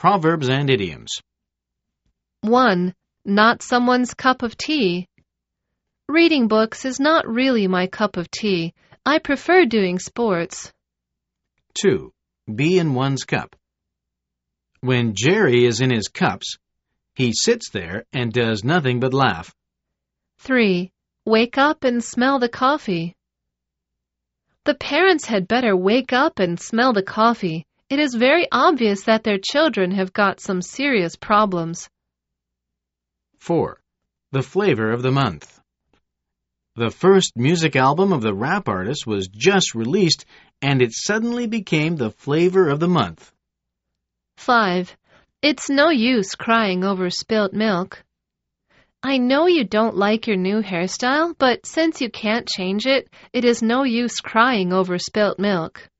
Proverbs and idioms. 1. Not someone's cup of tea. Reading books is not really my cup of tea. I prefer doing sports. 2. Be in one's cup. When Jerry is in his cups, he sits there and does nothing but laugh. 3. Wake up and smell the coffee. The parents had better wake up and smell the coffee. It is very obvious that their children have got some serious problems. 4. The flavor of the month. The first music album of the rap artist was just released, and it suddenly became the flavor of the month. 5. It's no use crying over spilt milk. I know you don't like your new hairstyle, but since you can't change it, it is no use crying over spilt milk.